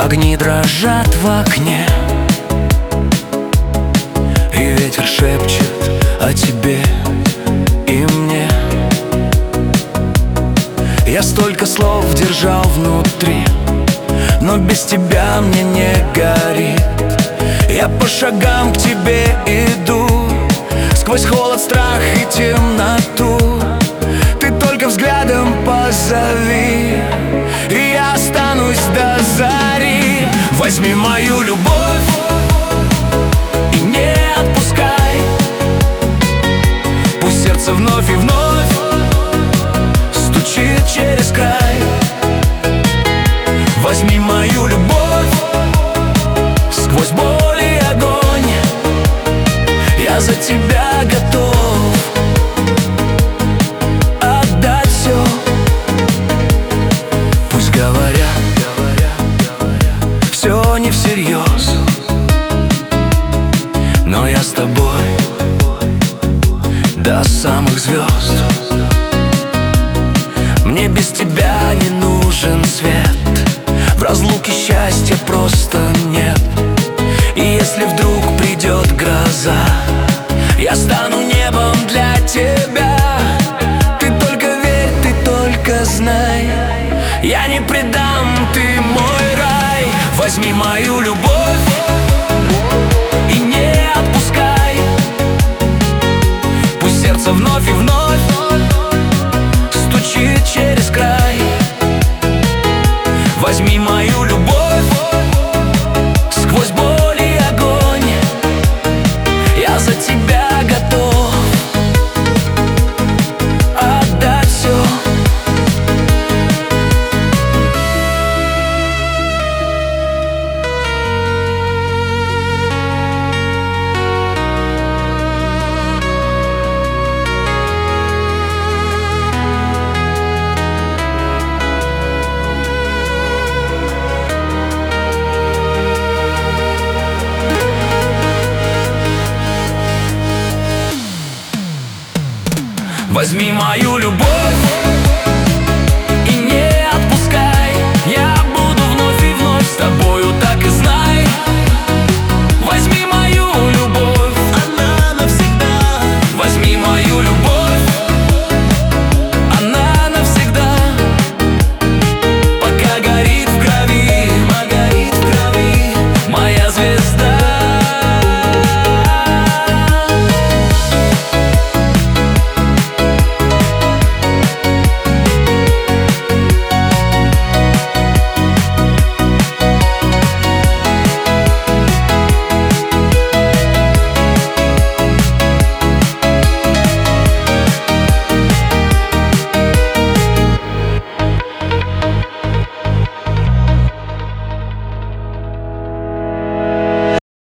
Огни дрожат в окне, и ветер шепчет о тебе и мне. Я столько слов держал внутри, но без тебя мне не горит. Я по шагам к тебе иду, сквозь холод, страх и темноту. Ты только взглядом позови, и я останусь до зари. Возьми мою любовь и не отпускай, пусть сердце вновь и вновь стучит через край. Возьми мою любовь сквозь боль и огонь, я за тебя готов отдать все. Пусть говорят, все не всерьез, но я с тобой до самых звезд. Мне без тебя не нужен свет, в разлуке счастья просто нет. И если вдруг придет гроза, я стану небом для тебя. Ты только верь, ты только знай, я не предам, ты мой рай. Возьми мою любовь и не отпускай, пусть сердце вновь и вновь стучит через край. Возьми мою любовь сквозь боль и огонь, я за тебя готов отдать все. Возьми мою любовь